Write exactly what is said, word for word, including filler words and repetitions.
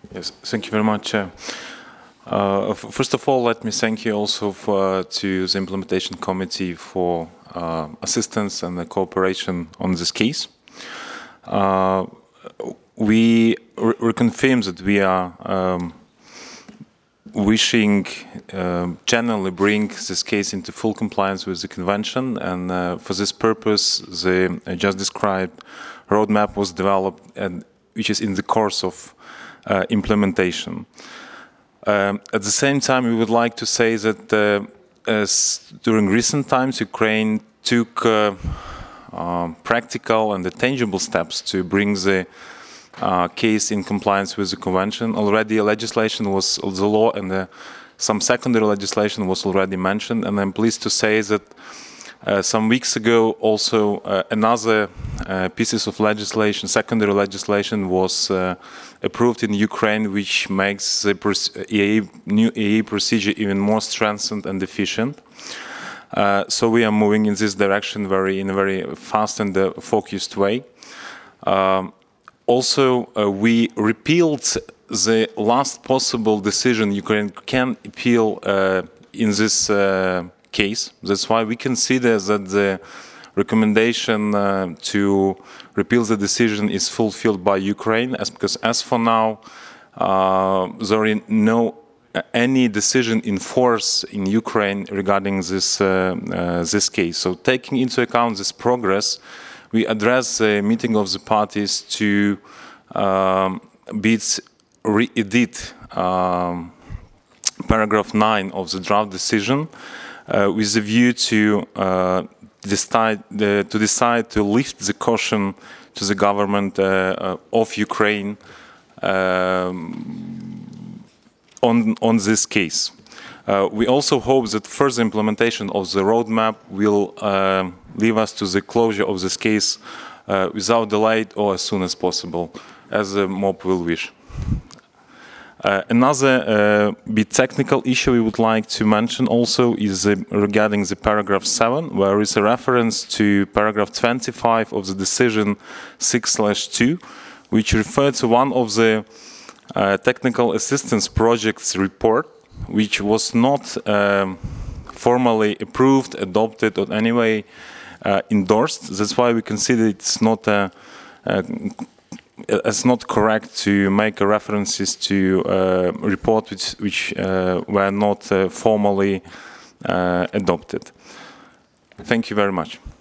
Yes, thank you very much. Uh, uh, first of all, let me thank you also for, to the implementation committee for uh, assistance and the cooperation on this case. Uh, we re reconfirm that we are um, wishing uh, generally bring this case into full compliance with the convention, and uh, for this purpose, the uh, just described roadmap was developed, and which is in the course of uh, implementation. Um, at the same time, we would like to say that uh, as during recent times, Ukraine took uh, uh, practical and the tangible steps to bring the uh, case in compliance with the convention. Already, legislation was the law, and the, some secondary legislation was already mentioned. And I'm pleased to say that uh, some weeks ago, also uh, another uh, pieces of legislation, secondary legislation, was uh, approved in Ukraine, which makes the E A, new E A procedure even more strengthened and efficient. Uh, so we are moving in this direction very in a very fast and uh, focused way. Um, also, uh, we repealed the last possible decision Ukraine can appeal uh, in this uh, case. That's why we consider that the recommendation uh, to repeal the decision is fulfilled by Ukraine, as because as for now, uh, there is no uh, any decision in force in Ukraine regarding this uh, uh, this case. So, taking into account this progress, we address the meeting of the parties to um, re-edit um, paragraph nine of the draft decision uh, with the view to uh, decide uh, to decide to lift the caution to the government uh, uh, of Ukraine um, on on this case. Uh, we also hope that further implementation of the roadmap will uh, lead us to the closure of this case uh, without delay or as soon as possible, as the M O P will wish. Uh, another uh, bit technical issue we would like to mention also is uh, regarding the paragraph seven, where is a reference to paragraph twenty-five of the decision six slash two, which referred to one of the uh, technical assistance projects report, which was not um, formally approved, adopted, or anyway uh, endorsed. That's why we consider it's not a, a it's not correct to make references to uh, reports which, which uh, were not uh, formally uh, adopted. Thank you very much.